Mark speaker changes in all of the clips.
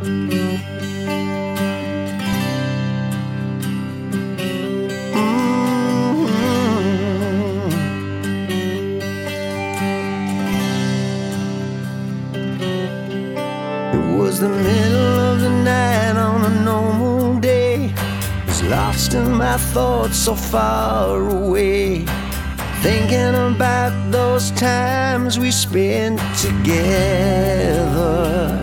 Speaker 1: It was the middle of the night on a normal day. Was lost in my thoughts so far away, thinking about those times we spent together.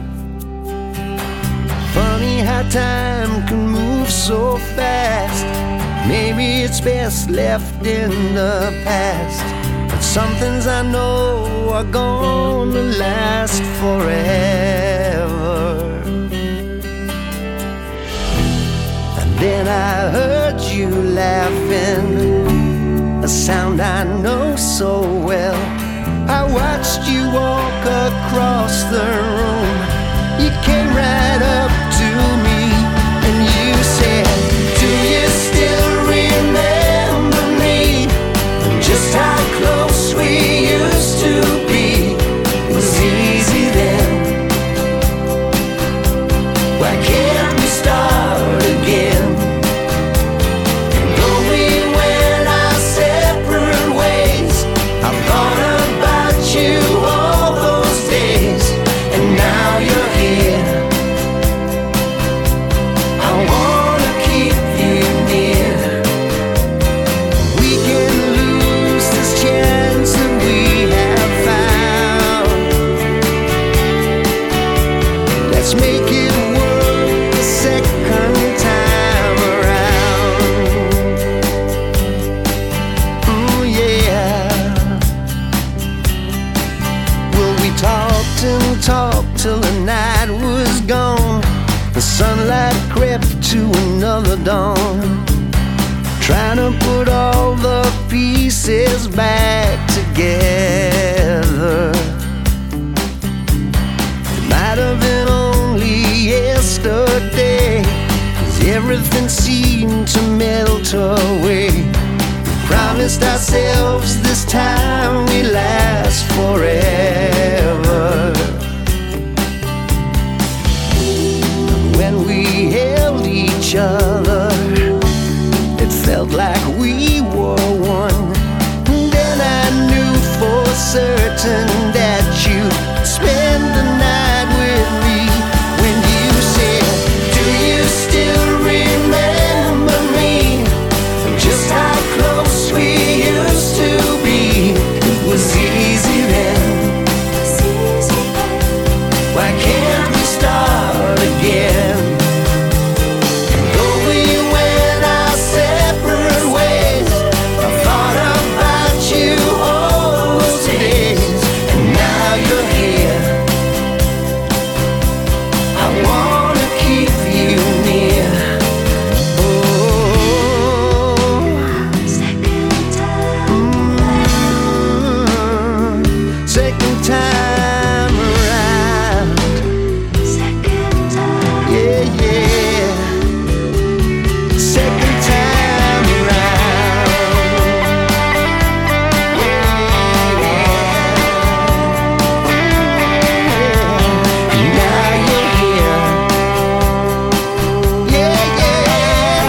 Speaker 1: Funny how time can move so fast. Maybe it's best left in the past, but some things I know are gonna last forever. And then I heard you laughing, a sound I know so well. I watched you walk across the room. You came right up to me and you said, "Do you still remember me? Just how close we used to be. It was easy then. Why can't we start again?" And though we went our separate ways, I thought about you all those days, and now you're here. I wanna keep you near. We can lose this chance that we have found. Let's make it work the second time around. Oh yeah. Well, we talked and talked till the night was gone. The sunlight crept to another dawn, trying to put all the pieces back together. It might have been only yesterday, 'cause everything seemed to melt away. We promised ourselves this time we last forever. When we held each other, it felt like we were one. Then I knew for certain that you'd spend the night with me. When you said, "Do you still remember me? Just how close we used to be. It was easy then. Why can't we start again?" Though we went our separate ways, I thought about you all those days, and now you're here. I wanna keep you near. Oh, second time around. Yeah, yeah. Second time around. Now you're here. Yeah, yeah.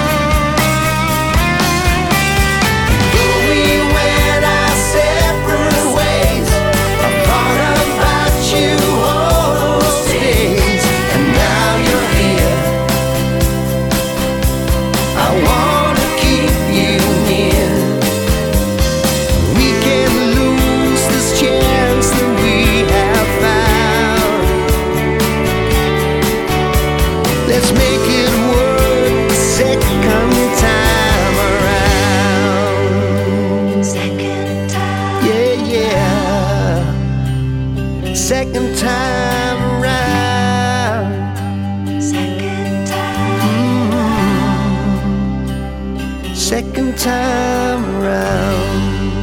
Speaker 1: Though we went our separate ways, I thought about you all those days, and now you're here. I wanna keep you near. We can lose this chance that we have found. Let's make it work the second time around.
Speaker 2: Second time.
Speaker 1: Yeah, yeah. Second time around.
Speaker 2: Second time.
Speaker 1: Second time around.